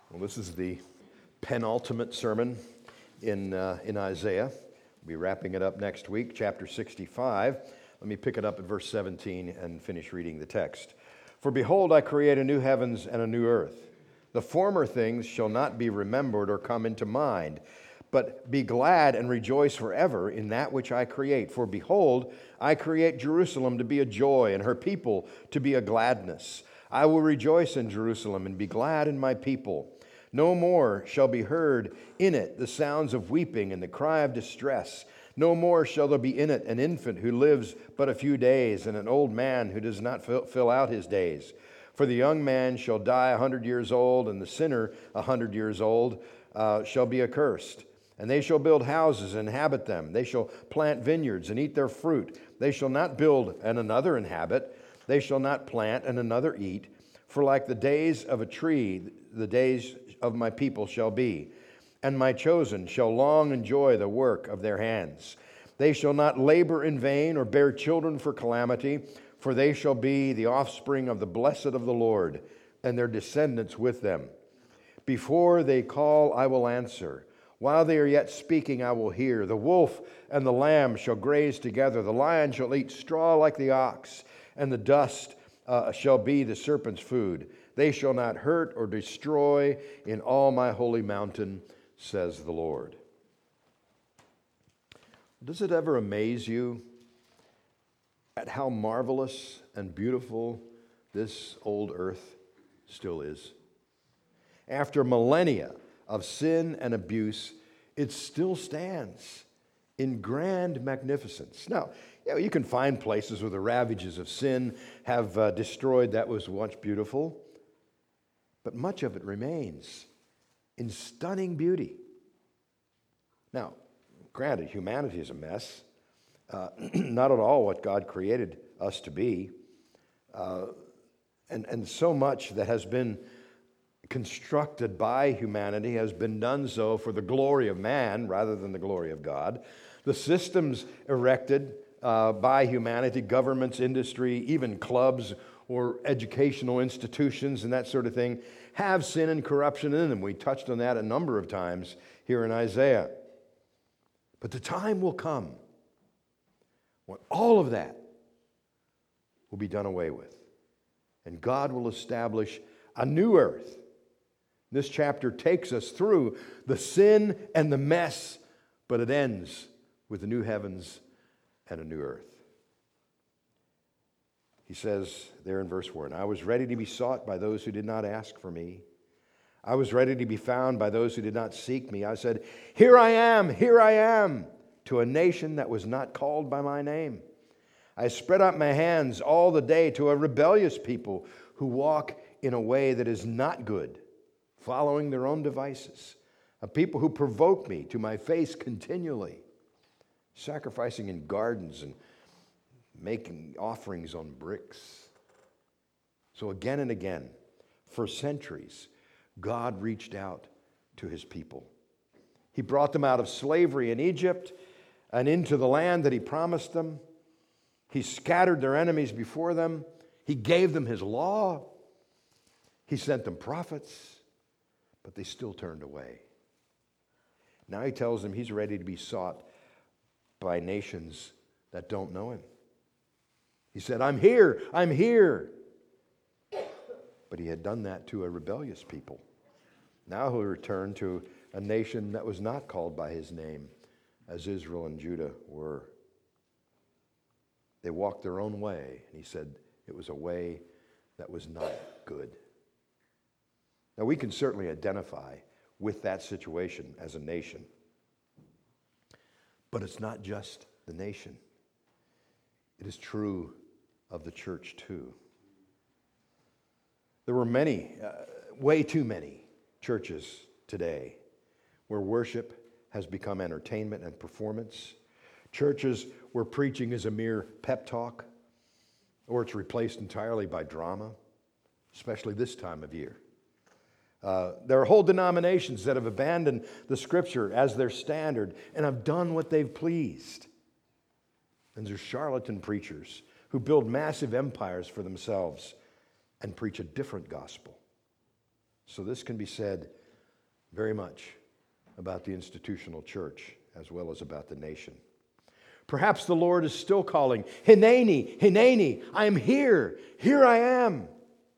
Well, this is the penultimate sermon in Isaiah. We'll be wrapping it up next week, chapter 65. Let me pick it up at verse 17 and finish reading the text. For behold, I create a new heavens and a new earth. The former things shall not be remembered or come into mind, but be glad and rejoice forever in that which I create. For behold, I create Jerusalem to be a joy, and her people to be a gladness. I will rejoice in Jerusalem and be glad in my people. No more shall be heard in it the sounds of weeping and the cry of distress. No more shall there be in it an infant who lives but a few days, and an old man who does not fill out his days. For the young man shall die 100 years old, and the sinner 100 years old shall be accursed. And they shall build houses and inhabit them. They shall plant vineyards and eat their fruit. They shall not build and another inhabit. They shall not plant and another eat. For like the days of a tree, the days of my people shall be, and my chosen shall long enjoy the work of their hands. They shall not labor in vain or bear children for calamity, for they shall be the offspring of the blessed of the Lord, and their descendants with them. Before they call, I will answer. While they are yet speaking, I will hear. The wolf and the lamb shall graze together. The lion shall eat straw like the ox, and the dust shall be the serpent's food. They shall not hurt or destroy in all my holy mountain, says the Lord. Does it ever amaze you at how marvelous and beautiful this old earth still is? After millennia of sin and abuse, it still stands in grand magnificence. Now, you can find places where the ravages of sin have destroyed that was once beautiful, but much of it remains in stunning beauty. Now, granted, humanity is a mess, not at all what God created us to be, and so much that has been constructed by humanity has been done so for the glory of man rather than the glory of God. The systems erected by humanity, governments, industry, even clubs or educational institutions and that sort of thing, have sin and corruption in them. We touched on that a number of times here in Isaiah. But the time will come when all of that will be done away with, and God will establish a new earth. This chapter takes us through the sin and the mess, but it ends with a new heavens and a new earth. He says there in verse 4, and I was ready to be sought by those who did not ask for me. I was ready to be found by those who did not seek me. I said, here I am, to a nation that was not called by my name. I spread out my hands all the day to a rebellious people who walk in a way that is not good, following their own devices, a people who provoke me to my face continually, sacrificing in gardens and making offerings on bricks. So again and again, for centuries, God reached out to his people. He brought them out of slavery in Egypt and into the land that he promised them. He scattered their enemies before them. He gave them his law. He sent them prophets, but they still turned away. Now he tells them he's ready to be sought by nations that don't know him. He said, I'm here. But he had done that to a rebellious people. Now he'll return to a nation that was not called by his name, as Israel and Judah were. They walked their own way, and he said it was a way that was not good. Now we can certainly identify with that situation as a nation. But it's not just the nation. It is true of the church too. There were many, way too many churches today where worship has become entertainment and performance. Churches where preaching is a mere pep talk, or it's replaced entirely by drama, especially this time of year. There are whole denominations that have abandoned the Scripture as their standard and have done what they've pleased. And there's charlatan preachers who build massive empires for themselves and preach a different gospel. So this can be said very much about the institutional church as well as about the nation. Perhaps the Lord is still calling, Hineni, Hineni, I am here. Here I am.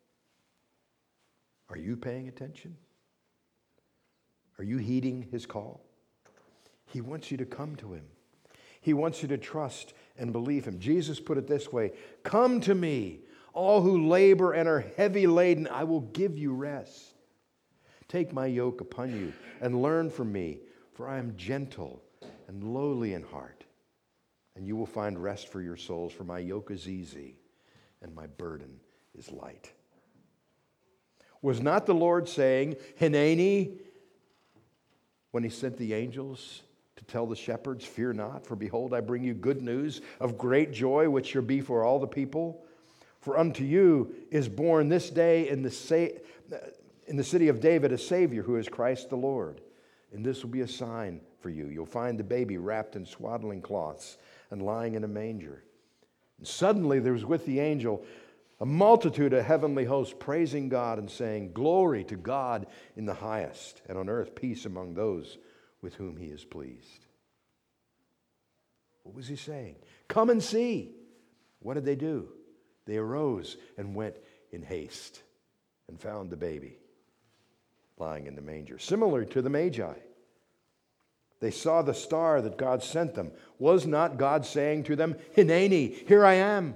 Are you paying attention? Are you heeding his call? He wants you to come to him. He wants you to trust and believe him. Jesus put it this way, come to me, all who labor and are heavy laden, I will give you rest. Take my yoke upon you and learn from me, for I am gentle and lowly in heart, and you will find rest for your souls, for my yoke is easy and my burden is light. Was not the Lord saying, Hineni, when he sent the angels to tell the shepherds, fear not, for behold, I bring you good news of great joy, which shall be for all the people? For unto you is born this day in the city of David a Savior, who is Christ the Lord. And this will be a sign for you. You'll find the baby wrapped in swaddling cloths and lying in a manger. And suddenly there was with the angel a multitude of heavenly hosts praising God and saying, glory to God in the highest, and on earth peace among those with whom he is pleased. What was he saying? Come and see. What did they do? They arose and went in haste and found the baby lying in the manger. Similar to the Magi. They saw the star that God sent them. Was not God saying to them, Hineni, here I am?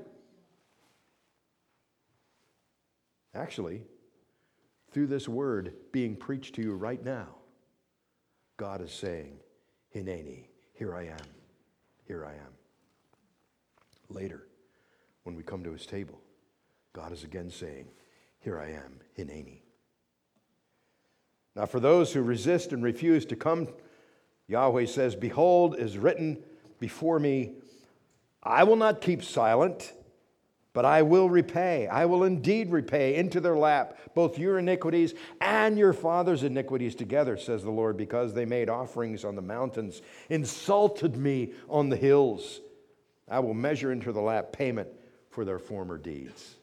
Actually, through this word being preached to you right now, God is saying, Hineni, here I am, here I am. Later, when we come to his table, God is again saying, here I am, Hineni. Now for those who resist and refuse to come, Yahweh says, behold, is written before me, I will not keep silent, but I will repay. I will indeed repay into their lap both your iniquities and your father's iniquities together, says the Lord, because they made offerings on the mountains, insulted me on the hills. I will measure into the lap payment for their former deeds.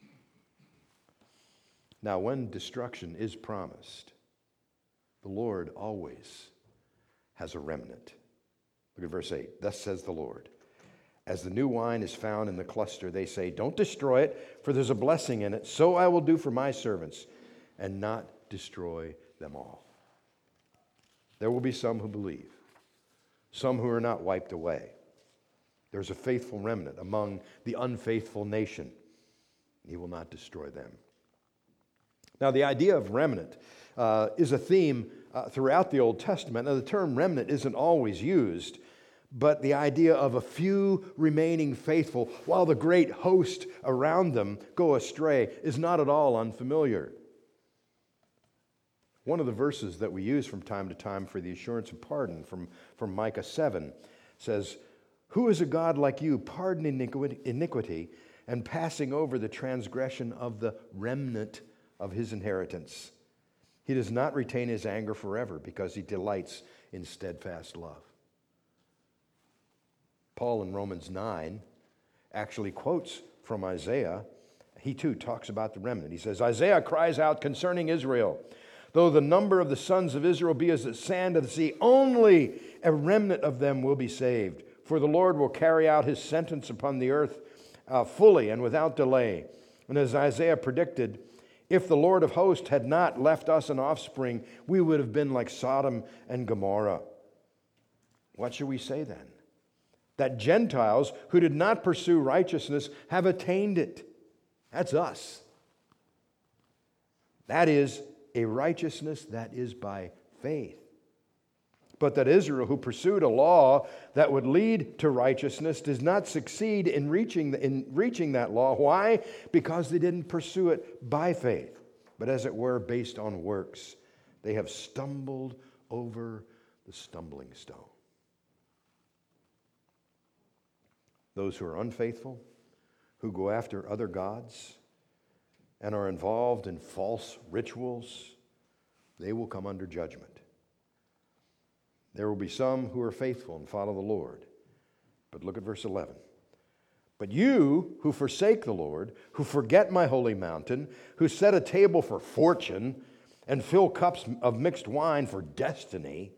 Now, when destruction is promised, the Lord always has a remnant. Look at verse 8. Thus says the Lord. As the new wine is found in the cluster, they say, don't destroy it, for there's a blessing in it. So I will do for my servants, and not destroy them all. There will be some who believe, some who are not wiped away. There's a faithful remnant among the unfaithful nation. He will not destroy them. Now, the idea of remnant is a theme throughout the Old Testament. Now, the term remnant isn't always used, but the idea of a few remaining faithful while the great host around them go astray is not at all unfamiliar. One of the verses that we use from time to time for the assurance of pardon from Micah 7 says, who is a God like you, pardoning iniquity and passing over the transgression of the remnant of his inheritance? He does not retain his anger forever because he delights in steadfast love. Paul in Romans 9 actually quotes from Isaiah. He too talks about the remnant. He says, Isaiah cries out concerning Israel, though the number of the sons of Israel be as the sand of the sea, only a remnant of them will be saved. For the Lord will carry out his sentence upon the earth fully and without delay. And as Isaiah predicted, if the Lord of hosts had not left us an offspring, we would have been like Sodom and Gomorrah. What should we say then? That Gentiles who did not pursue righteousness have attained it. That's us. That is a righteousness that is by faith. But that Israel, who pursued a law that would lead to righteousness, does not succeed in reaching that law. Why? Because they didn't pursue it by faith, but as it were, based on works. They have stumbled over the stumbling stone. Those who are unfaithful, who go after other gods, and are involved in false rituals, they will come under judgment. There will be some who are faithful and follow the Lord. But look at verse 11. But you who forsake the Lord, who forget my holy mountain, who set a table for fortune, and fill cups of mixed wine for destiny,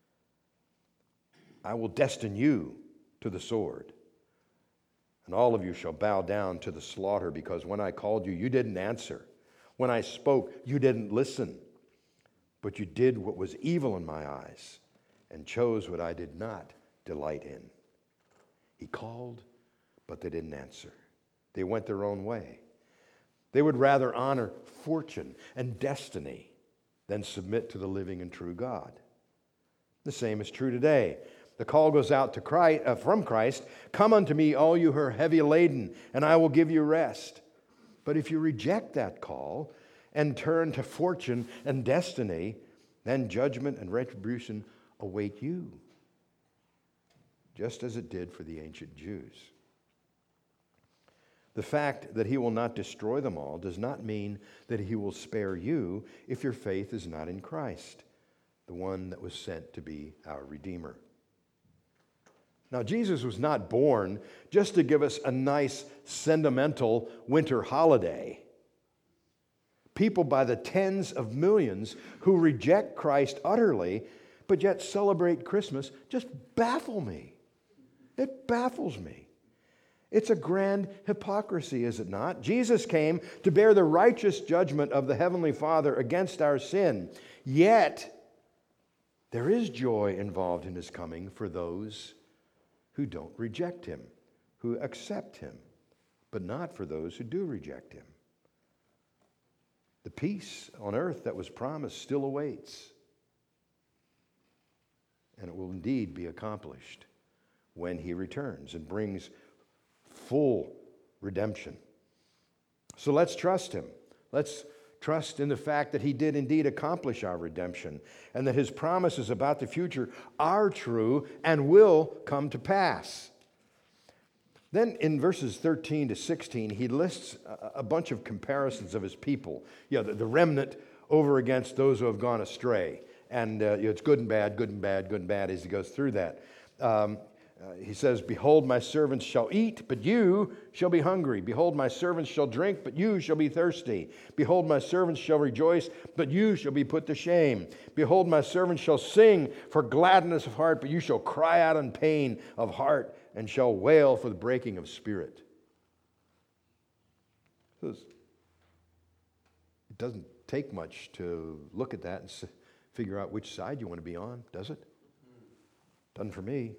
I will destine you to the sword. And all of you shall bow down to the slaughter, because when I called you, you didn't answer. When I spoke, you didn't listen. But you did what was evil in my eyes and chose what I did not delight in. He called, but they didn't answer. They went their own way. They would rather honor fortune and destiny than submit to the living and true God. The same is true today. The call goes out to Christ, from Christ, "Come unto me, all you who are heavy laden, and I will give you rest." But if you reject that call and turn to fortune and destiny, then judgment and retribution await you, just as it did for the ancient Jews. The fact that he will not destroy them all does not mean that he will spare you if your faith is not in Christ, the one that was sent to be our Redeemer. Now, Jesus was not born just to give us a nice, sentimental winter holiday. People by the tens of millions who reject Christ utterly, but yet celebrate Christmas, just baffle me. It baffles me. It's a grand hypocrisy, is it not? Jesus came to bear the righteous judgment of the Heavenly Father against our sin. Yet, there is joy involved in his coming for those who don't reject him, who accept him, but not for those who do reject him. The peace on earth that was promised still awaits, and it will indeed be accomplished when he returns and brings full redemption. So let's trust him. Let's trust in the fact that he did indeed accomplish our redemption, and that his promises about the future are true and will come to pass. Then in verses 13 to 16, he lists a bunch of comparisons of his people. The remnant over against those who have gone astray. And it's good and bad, good and bad, good and bad as he goes through that. He says, "Behold, my servants shall eat, but you shall be hungry. Behold, my servants shall drink, but you shall be thirsty. Behold, my servants shall rejoice, but you shall be put to shame. Behold, my servants shall sing for gladness of heart, but you shall cry out in pain of heart, and shall wail for the breaking of spirit." It doesn't take much to look at that and figure out which side you want to be on, does it? Doesn't for me.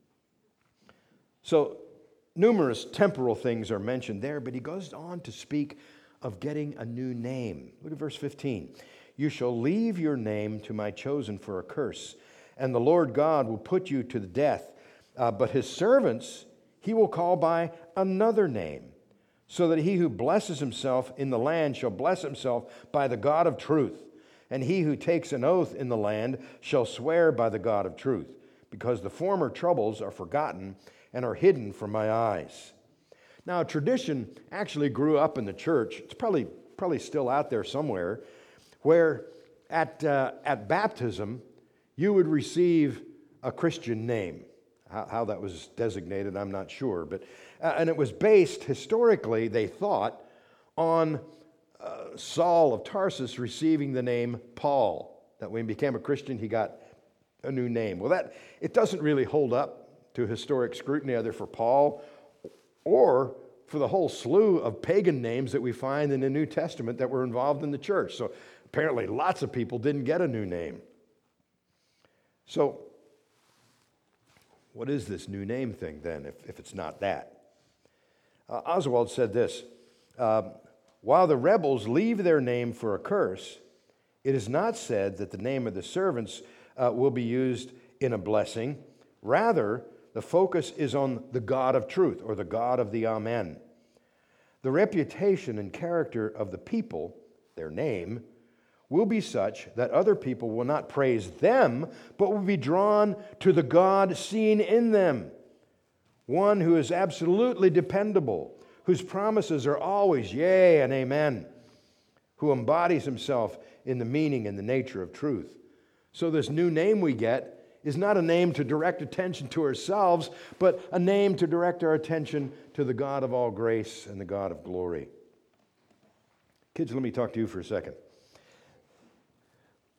So, numerous temporal things are mentioned there, but he goes on to speak of getting a new name. Look at verse 15. "You shall leave your name to my chosen for a curse, and the Lord God will put you to the death. But his servants he will call by another name, so that he who blesses himself in the land shall bless himself by the God of truth. And he who takes an oath in the land shall swear by the God of truth, because the former troubles are forgotten and are hidden from my eyes." Now, tradition actually grew up in the church. It's probably still out there somewhere, where at baptism you would receive a Christian name. How that was designated, I'm not sure. But and it was based historically, they thought, on Saul of Tarsus receiving the name Paul. That when he became a Christian, he got a new name. Well, it doesn't really hold up to historic scrutiny, either for Paul or for the whole slew of pagan names that we find in the New Testament that were involved in the church. So apparently lots of people didn't get a new name. So what is this new name thing then, if it's not that? Oswald said this, "While the rebels leave their name for a curse, it is not said that the name of the servants will be used in a blessing. Rather, the focus is on the God of truth, or the God of the Amen. The reputation and character of the people, their name, will be such that other people will not praise them, but will be drawn to the God seen in them, one who is absolutely dependable, whose promises are always yea and amen, who embodies himself in the meaning and the nature of truth." So this new name we get is not a name to direct attention to ourselves, but a name to direct our attention to the God of all grace and the God of glory. Kids, let me talk to you for a second.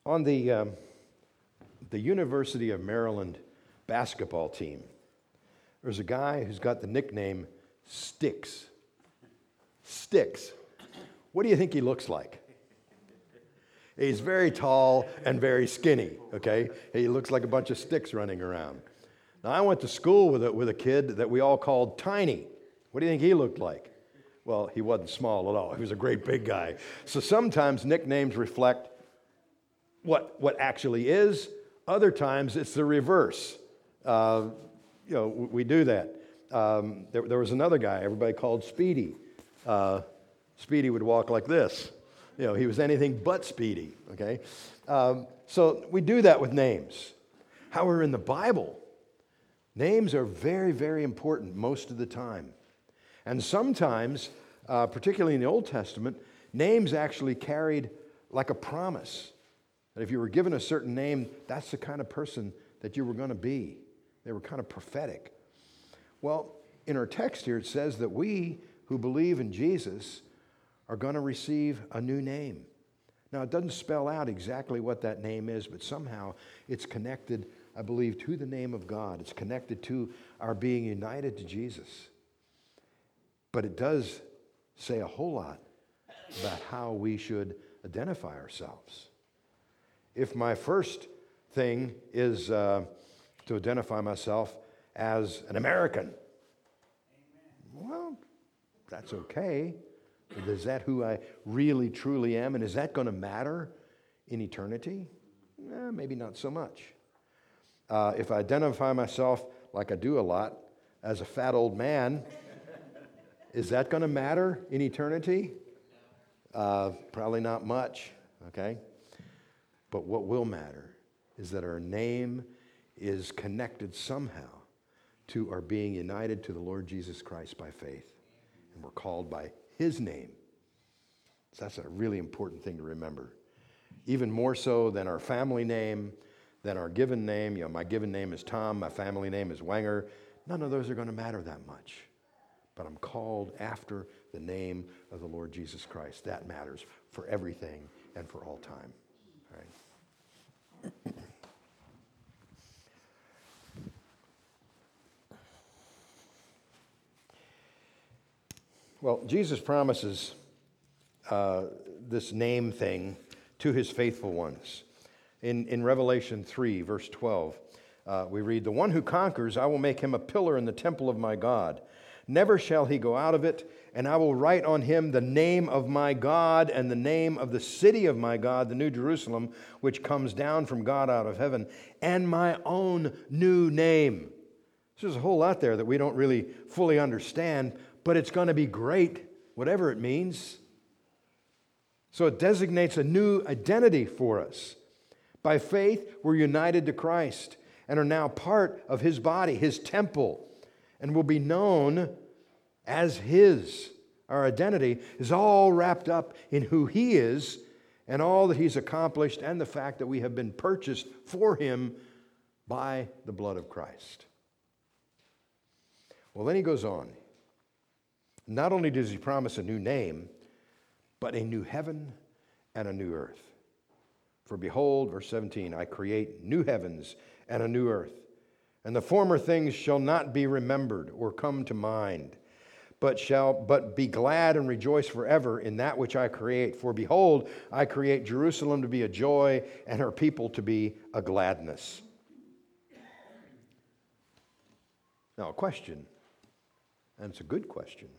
On the University of Maryland basketball team, there's a guy who's got the nickname Sticks. Sticks. What do you think he looks like? He's very tall and very skinny, okay? He looks like a bunch of sticks running around. Now, I went to school with a kid that we all called Tiny. What do you think he looked like? Well, he wasn't small at all. He was a great big guy. So sometimes nicknames reflect what actually is. Other times it's the reverse. We do that. There was another guy everybody called Speedy. Speedy would walk like this. He was anything but speedy, okay? So we do that with names. However, in the Bible, names are very, very important most of the time. And sometimes, particularly in the Old Testament, names actually carried like a promise. That if you were given a certain name, that's the kind of person that you were going to be. They were kind of prophetic. Well, in our text here, it says that we who believe in Jesus are going to receive a new name. Now, it doesn't spell out exactly what that name is, but somehow it's connected, I believe, to the name of God. It's connected to our being united to Jesus. But it does say a whole lot about how we should identify ourselves. If my first thing is to identify myself as an American, well, that's okay. But is that who I really, truly am? And is that going to matter in eternity? Maybe not so much. If I identify myself, like I do a lot, as a fat old man, is that going to matter in eternity? Probably not much, okay? But what will matter is that our name is connected somehow to our being united to the Lord Jesus Christ by faith. And we're called by His name. So that's a really important thing to remember. Even more so than our family name, than our given name. My given name is Tom, my family name is Wenger. None of those are going to matter that much. But I'm called after the name of the Lord Jesus Christ. That matters for everything and for all time. All right. Well, Jesus promises this name thing to His faithful ones. In Revelation 3, verse 12, we read, "The one who conquers, I will make him a pillar in the temple of my God. Never shall he go out of it, and I will write on him the name of my God and the name of the city of my God, the New Jerusalem, which comes down from God out of heaven, and my own new name." So there's a whole lot there that we don't really fully understand, but it's going to be great, whatever it means. So it designates a new identity for us. By faith, we're united to Christ and are now part of His body, His temple, and will be known as His. Our identity is all wrapped up in who He is and all that He's accomplished and the fact that we have been purchased for Him by the blood of Christ. Well, then he goes on. Not only does He promise a new name, but a new heaven and a new earth. For behold, verse 17, I create new heavens and a new earth, and the former things shall not be remembered or come to mind, but be glad and rejoice forever in that which I create. For behold, I create Jerusalem to be a joy and her people to be a gladness. Now, a question, and it's a good question.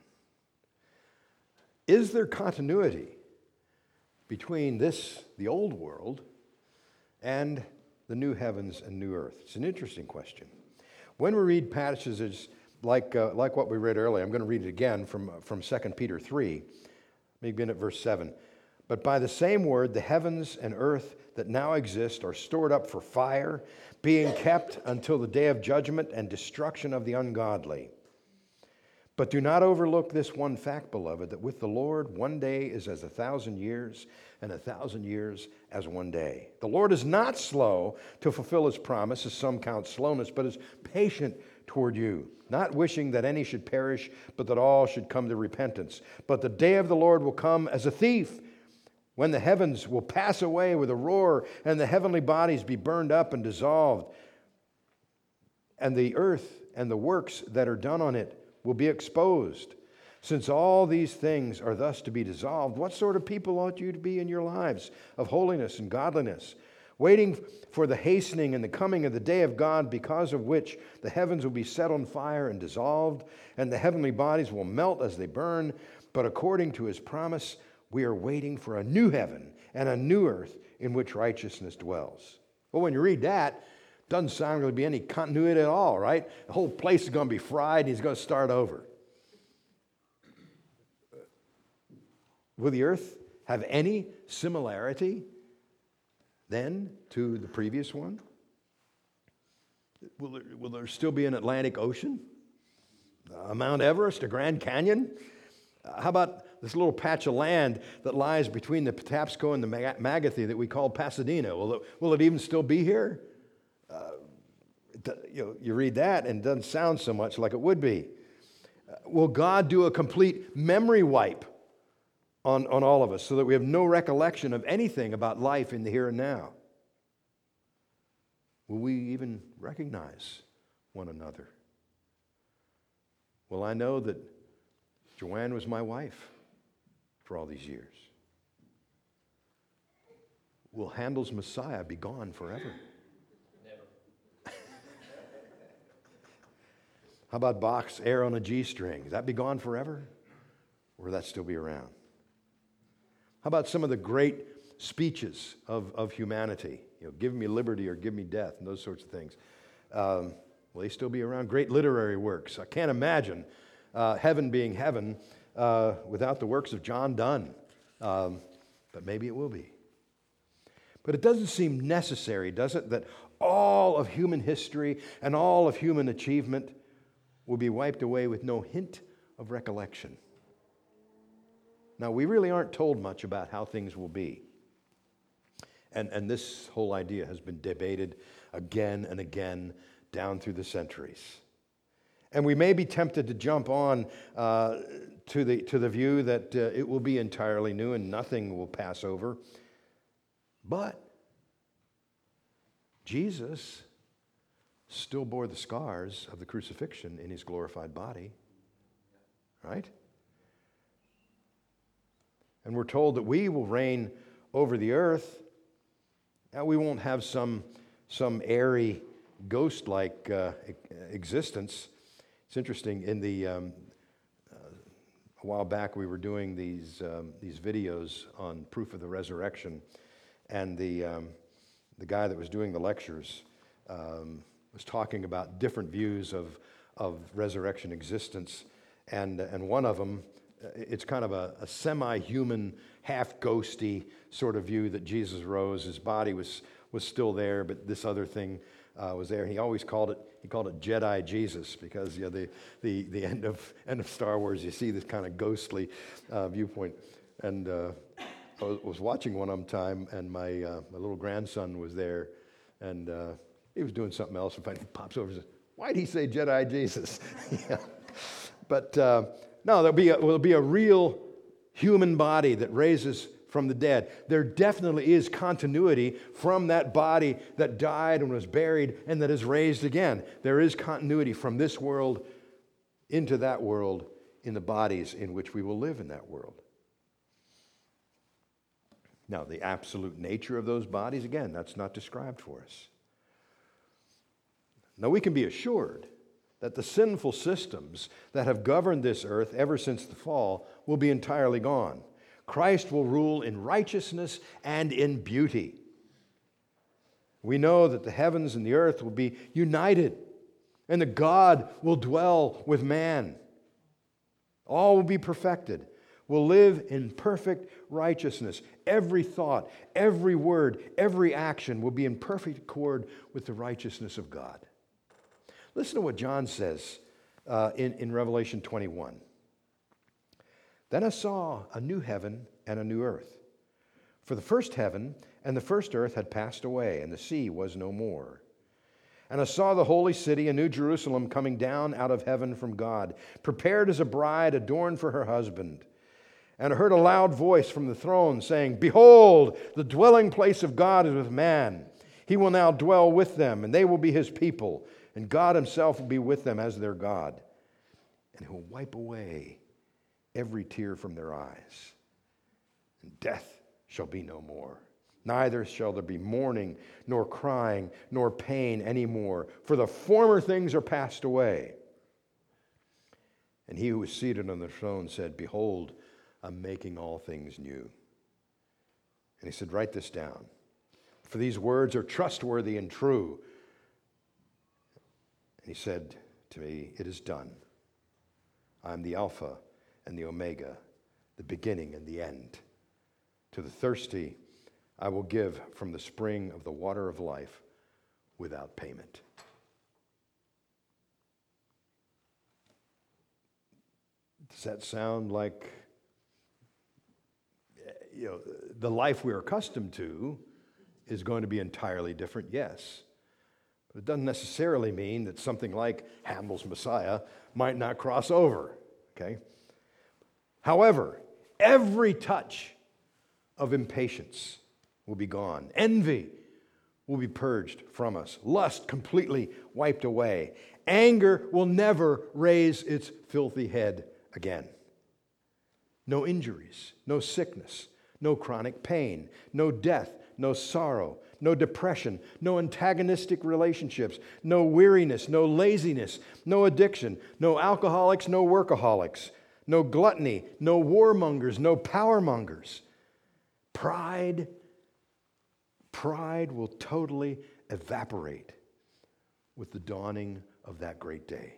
Is there continuity between the old world, and the new heavens and new earth? It's an interesting question. When we read passages like what we read earlier, I'm going to read it again from 2 Peter 3, begin at verse 7. But by the same word, the heavens and earth that now exist are stored up for fire, being kept until the day of judgment and destruction of the ungodly. But do not overlook this one fact, beloved, that with the Lord 1 day is as 1,000 years, and 1,000 years as 1 day. The Lord is not slow to fulfill His promise, as some count slowness, but is patient toward you, not wishing that any should perish, but that all should come to repentance. But the day of the Lord will come as a thief, when the heavens will pass away with a roar, and the heavenly bodies be burned up and dissolved, and the earth and the works that are done on it will be exposed. Since all these things are thus to be dissolved, what sort of people ought you to be in your lives of holiness and godliness, waiting for the hastening and the coming of the day of God, because of which the heavens will be set on fire and dissolved, and the heavenly bodies will melt as they burn. But according to his promise, we are waiting for a new heaven and a new earth in which righteousness dwells. Well, when you read that, it doesn't sound like to be any continuity at all, right? The whole place is going to be fried and he's going to start over. Will the earth have any similarity then to the previous one? Will there still be an Atlantic Ocean? A Mount Everest, a Grand Canyon? How about this little patch of land that lies between the Patapsco and the Magathie that we call Pasadena? Will it even still be here? You read that and it doesn't sound so much like it would be. Will God do a complete memory wipe on all of us so that we have no recollection of anything about life in the here and now? Will we even recognize one another? Well, I know that Joanne was my wife for all these years. Will Handel's Messiah be gone forever? Never. How about Bach's Air on a G string? Will that be gone forever? Or will that still be around? How about some of the great speeches of humanity? Give me liberty or give me death, and those sorts of things. Will they still be around? Great literary works. I can't imagine heaven being heaven without the works of John Donne. But maybe it will be. But it doesn't seem necessary, does it, that all of human history and all of human achievement will be wiped away with no hint of recollection. Now, we really aren't told much about how things will be. And this whole idea has been debated again and again down through the centuries. And we may be tempted to jump on to the view that it will be entirely new and nothing will pass over. But Jesus still bore the scars of the crucifixion in his glorified body, right? And we're told that we will reign over the earth. Now, we won't have some airy, ghost-like existence. It's interesting. A while back, we were doing these videos on proof of the resurrection, and the guy that was doing the lectures was talking about different views of resurrection existence, and one of them, it's kind of a semi-human, half-ghosty sort of view that Jesus rose. His body was still there, but this other thing was there. He always called it Jedi Jesus, because the end of Star Wars, you see this kind of ghostly viewpoint. And I was watching one of them time, and my little grandson was there, and he was doing something else, and finally he pops over and says, "Why'd he say Jedi Jesus?" Yeah. But no, there'll be a real human body that raises from the dead. There definitely is continuity from that body that died and was buried and that is raised again. There is continuity from this world into that world in the bodies in which we will live in that world. Now, the absolute nature of those bodies, again, that's not described for us. Now, we can be assured that the sinful systems that have governed this earth ever since the fall will be entirely gone. Christ will rule in righteousness and in beauty. We know that the heavens and the earth will be united, and that God will dwell with man. All will be perfected. We'll live in perfect righteousness. Every thought, every word, every action will be in perfect accord with the righteousness of God. Listen to what John says in Revelation 21. Then I saw a new heaven and a new earth. For the first heaven and the first earth had passed away, and the sea was no more. And I saw the holy city, a new Jerusalem, coming down out of heaven from God, prepared as a bride adorned for her husband. And I heard a loud voice from the throne saying, "Behold, the dwelling place of God is with man. He will now dwell with them, and they will be his people, and God himself will be with them as their God. And he will wipe away every tear from their eyes. And death shall be no more. Neither shall there be mourning, nor crying, nor pain any more, for the former things are passed away." And he who was seated on the throne said, "Behold, I'm making all things new." And he said, "Write this down, for these words are trustworthy and true." And he said to me, "It is done. I am the Alpha and the Omega, the beginning and the end. To the thirsty I will give from the spring of the water of life without payment." Does that sound like the life we're accustomed to is going to be entirely different? Yes. But it doesn't necessarily mean that something like Handel's Messiah might not cross over, okay? However, every touch of impatience will be gone. Envy will be purged from us. Lust completely wiped away. Anger will never raise its filthy head again. No injuries, no sickness, no chronic pain, no death, no sorrow, no depression, no antagonistic relationships, no weariness, no laziness, no addiction, no alcoholics, no workaholics, no gluttony, no warmongers, no powermongers. Pride will totally evaporate with the dawning of that great day.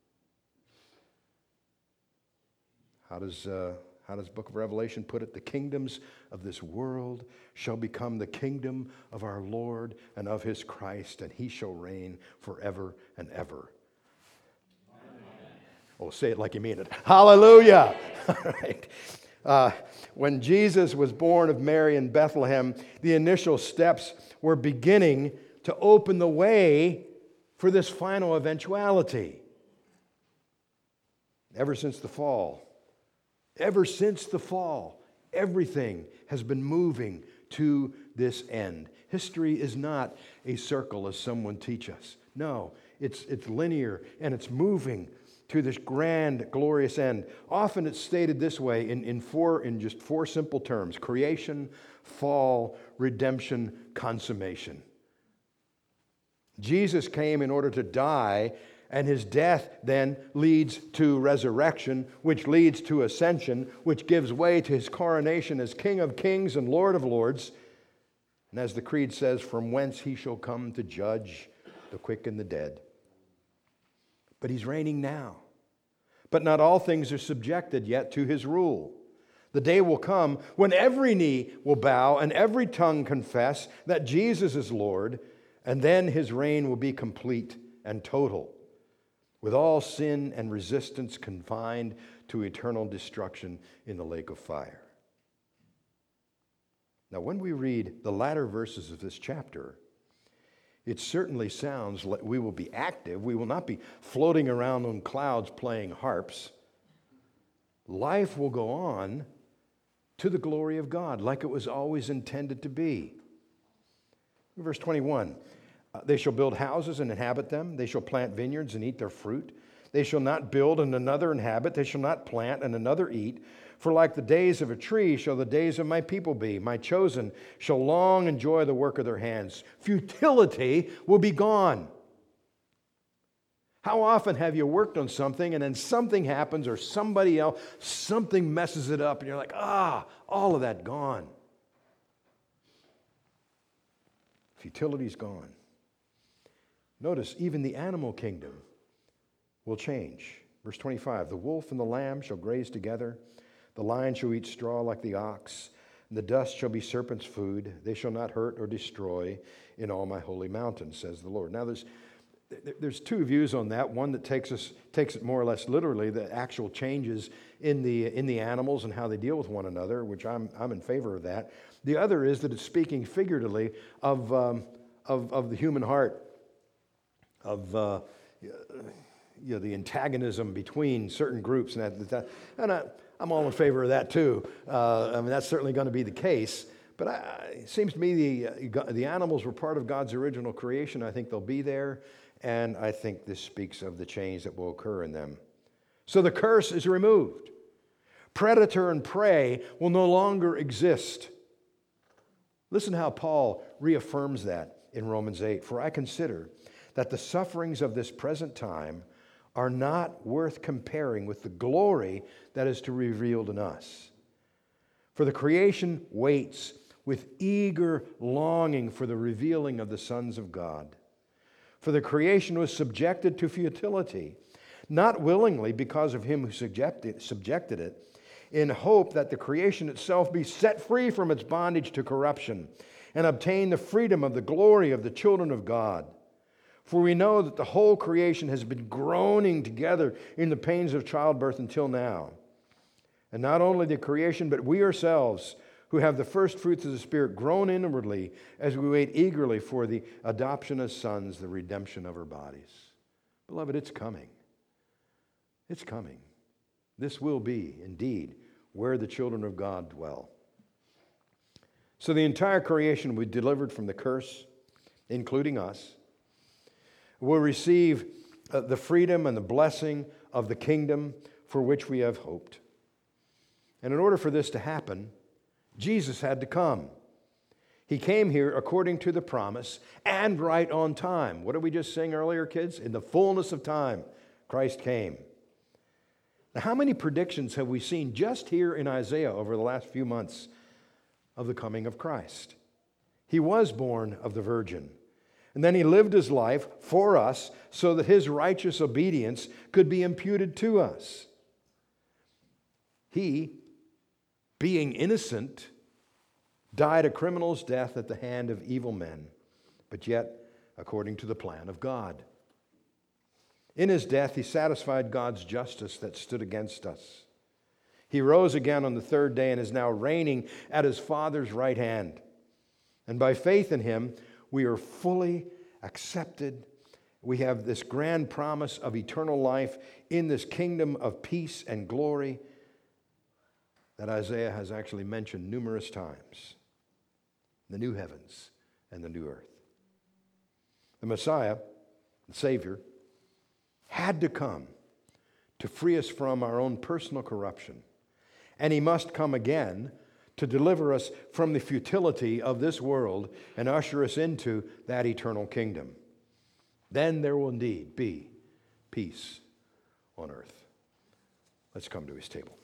How does Book of Revelation put it? The kingdoms of this world shall become the kingdom of our Lord and of his Christ, and he shall reign forever and ever. Amen. Oh, say it like you mean it. Hallelujah! All right. When Jesus was born of Mary in Bethlehem, the initial steps were beginning to open the way for this final eventuality. Ever since the fall, everything has been moving to this end. History is not a circle, as someone teach us. No, it's linear, and it's moving to this grand, glorious end. Often it's stated this way in just four simple terms: creation, fall, redemption, consummation. Jesus came in order to die, and his death then leads to resurrection, which leads to ascension, which gives way to his coronation as King of Kings and Lord of Lords. And as the Creed says, from whence he shall come to judge the quick and the dead. But he's reigning now. But not all things are subjected yet to his rule. The day will come when every knee will bow and every tongue confess that Jesus is Lord, and then his reign will be complete and total, with all sin and resistance confined to eternal destruction in the lake of fire. Now, when we read the latter verses of this chapter, it certainly sounds like we will be active. We will not be floating around on clouds playing harps. Life will go on to the glory of God, like it was always intended to be. Verse 21, they shall build houses and inhabit them. They shall plant vineyards and eat their fruit. They shall not build and another inhabit. They shall not plant and another eat. For like the days of a tree shall the days of my people be. My chosen shall long enjoy the work of their hands. Futility will be gone. How often have you worked on something and then something happens, or somebody else, something messes it up, and you're like, all of that gone. Futility's gone. Notice, even the animal kingdom will change. Verse 25, the wolf and the lamb shall graze together. The lion shall eat straw like the ox, and the dust shall be serpents' food. They shall not hurt or destroy in all my holy mountains, says the Lord. Now, there's two views on that. One that takes it more or less literally, the actual changes in the animals and how they deal with one another, which I'm in favor of that. The other is that it's speaking figuratively of the human heart, of the antagonism between certain groups, and I'm all in favor of that too. That's certainly going to be the case. But it seems to me the animals were part of God's original creation. I think they'll be there. And I think this speaks of the change that will occur in them. So the curse is removed. Predator and prey will no longer exist. Listen how Paul reaffirms that in Romans 8. For I consider that the sufferings of this present time are not worth comparing with the glory that is to be revealed in us. For the creation waits with eager longing for the revealing of the sons of God. For the creation was subjected to futility, not willingly because of him who subjected it, in hope that the creation itself be set free from its bondage to corruption and obtain the freedom of the glory of the children of God. For we know that the whole creation has been groaning together in the pains of childbirth until now. And not only the creation, but we ourselves, who have the first fruits of the Spirit, groan inwardly as we wait eagerly for the adoption as sons, the redemption of our bodies. Beloved, it's coming. It's coming. This will be, indeed, where the children of God dwell. So the entire creation will be delivered from the curse, including us. Will receive the freedom and the blessing of the kingdom for which we have hoped. And in order for this to happen, Jesus had to come. He came here according to the promise and right on time. What did we just sing earlier, kids? In the fullness of time, Christ came. Now, how many predictions have we seen just here in Isaiah over the last few months of the coming of Christ? He was born of the Virgin, and then he lived his life for us so that his righteous obedience could be imputed to us. He, being innocent, died a criminal's death at the hand of evil men, but yet according to the plan of God. In his death, he satisfied God's justice that stood against us. He rose again on the third day and is now reigning at his Father's right hand. And by faith in him, we are fully accepted. We have this grand promise of eternal life in this kingdom of peace and glory that Isaiah has actually mentioned numerous times. The new heavens and the new earth. The Messiah, the Savior, had to come to free us from our own personal corruption. And he must come again to deliver us from the futility of this world and usher us into that eternal kingdom. Then there will indeed be peace on earth. Let's come to his table.